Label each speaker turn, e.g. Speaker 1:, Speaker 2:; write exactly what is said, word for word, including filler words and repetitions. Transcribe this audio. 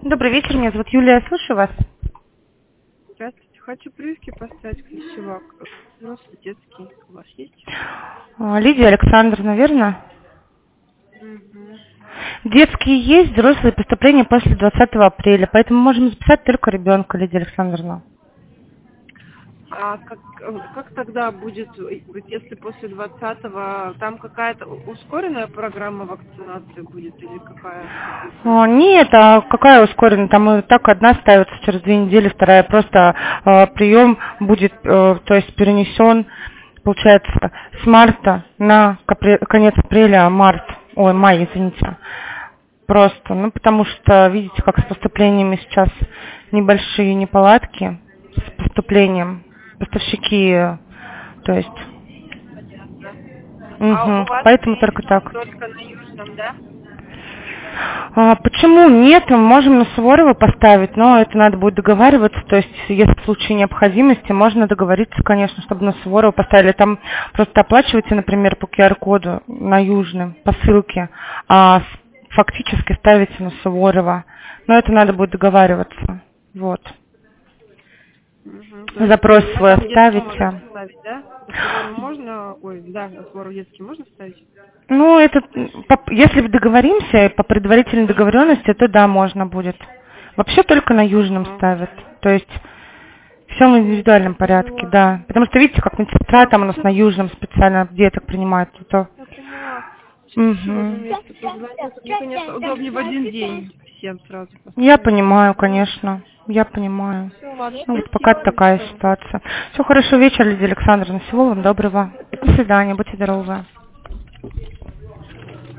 Speaker 1: Добрый вечер, меня зовут Юлия, слушаю вас.
Speaker 2: Здравствуйте. Хочу прививки поставить клещевак. Взрослый, детский. У вас есть?
Speaker 1: А, Лидия Александровна, верно?
Speaker 2: Угу.
Speaker 1: Детские есть, взрослые поступления после двадцатого апреля, поэтому можем записать только ребенка, Лидия Александровна.
Speaker 2: А как, как тогда будет, если после двадцатого, там какая-то ускоренная программа вакцинации будет или какая?
Speaker 1: А, Нет, а какая ускоренная? Там и так одна ставится через две недели, вторая просто а, прием будет, а, то есть перенесен, получается, с марта на капре- конец апреля, март, ой, май, извините. Просто, ну потому что, видите, как с поступлениями сейчас небольшие неполадки с поступлением, поставщики, то есть,
Speaker 2: Понятно. А у
Speaker 1: угу,
Speaker 2: вас
Speaker 1: поэтому только так.
Speaker 2: только на Южном, да?
Speaker 1: А, почему нет? Мы можем на Суворова поставить, но это надо будет договариваться, то есть если в случае необходимости, можно договориться, конечно, чтобы на Суворова поставили. Там просто оплачиваете, например, по ку ар коду на Южном, по ссылке, а с- фактически ставите на Суворова. Но это надо будет договариваться. Вот.
Speaker 2: Угу. То есть
Speaker 1: Запрос
Speaker 2: на
Speaker 1: свой
Speaker 2: там детский можно
Speaker 1: оставите.
Speaker 2: ставить, да? На Суворов можно, ой, да, на Суворов детский можно ставить?
Speaker 1: Ну, это, м, по- если договоримся по предварительной договоренности, то да, можно будет. Вообще только на Южном
Speaker 2: Ага.
Speaker 1: ставят. То есть все в индивидуальном порядке,
Speaker 2: Поняла.
Speaker 1: да. Потому что видите, как медсестра там у нас на Южном специально деток принимает. То...
Speaker 2: Я поняла. Сейчас еще в одно
Speaker 1: Мгм.
Speaker 2: место позвоню. Мне, конечно, удобнее в один день всем сразу
Speaker 1: Я
Speaker 2: поставить.
Speaker 1: понимаю, конечно. Я понимаю.
Speaker 2: Все, ладно,
Speaker 1: Ну, вот пока
Speaker 2: спасибо
Speaker 1: такая
Speaker 2: большое.
Speaker 1: ситуация. Все хорошо, вечер, Лидия Александровна. Всего вам доброго. До свидания, будьте здоровы.